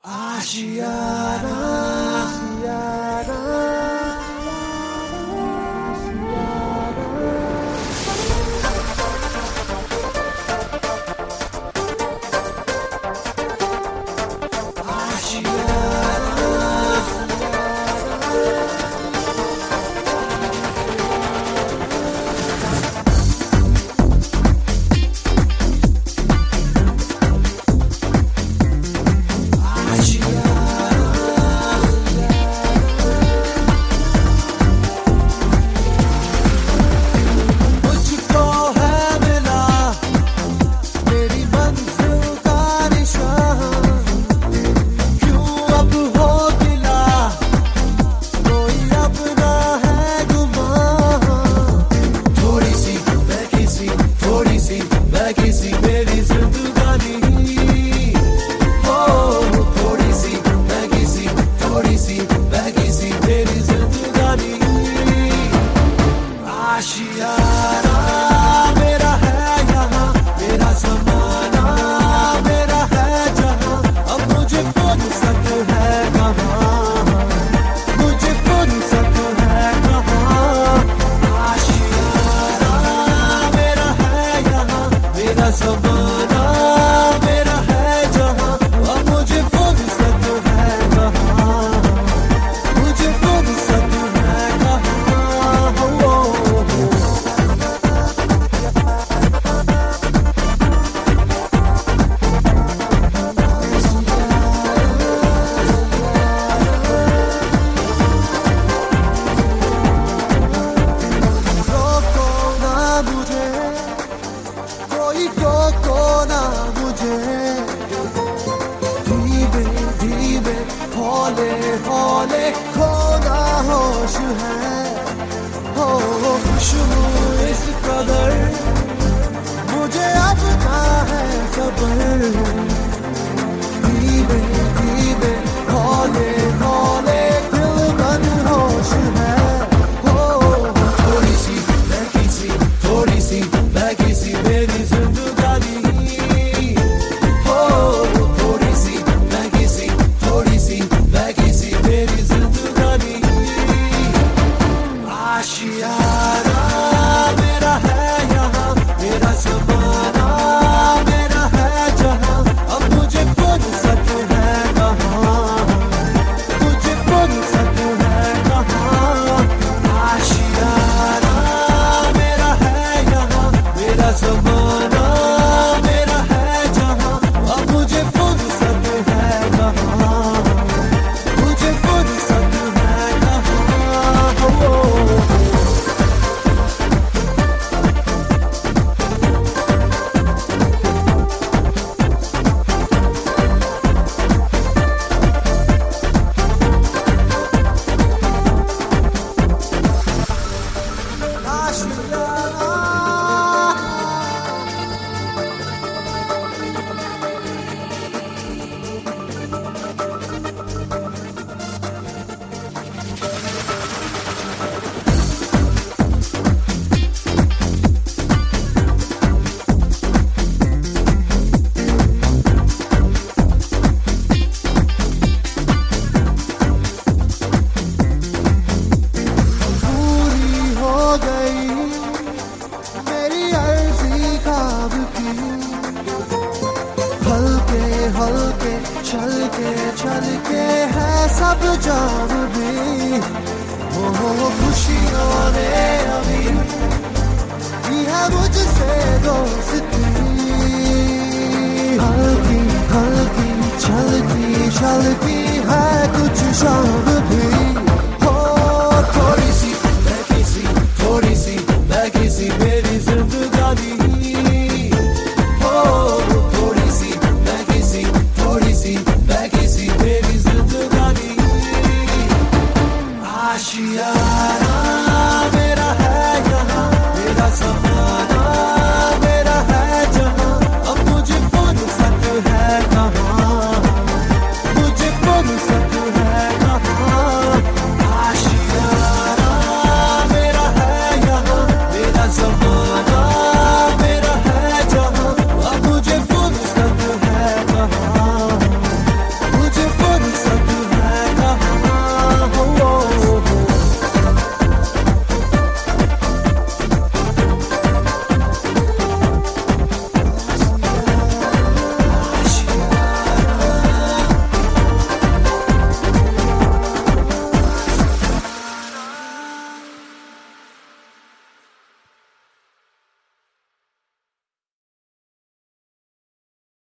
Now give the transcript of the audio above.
आशियाना हौले खोना होश है हो खुशबू इस कदर मुझे अब ना है सबर धीमे धीमे हौले हौले दिल बन होश है हो थोड़ी सी बहकी सी मेरी जिंदगानी हो थोड़ी सी बहकी सी मेरी जिंदगानी आशियाना मेरा है यहाँ मेरा ज़माना मेरा है जहाँ अब मुझे फुर्सत है कहाँ मुझे फुर्सत है कहाँ आशियाना मेरा है यहाँ मेरा ज़माना मेरा है जहाँ अब मुझे फुर्सत है कहाँ मुझे फुर्सत है कहाँ हो हल्के चल के है सब जान भी वो खुशियों ने अभी की है मुझसे दोस्ती हल्की चलती है कुछ शाम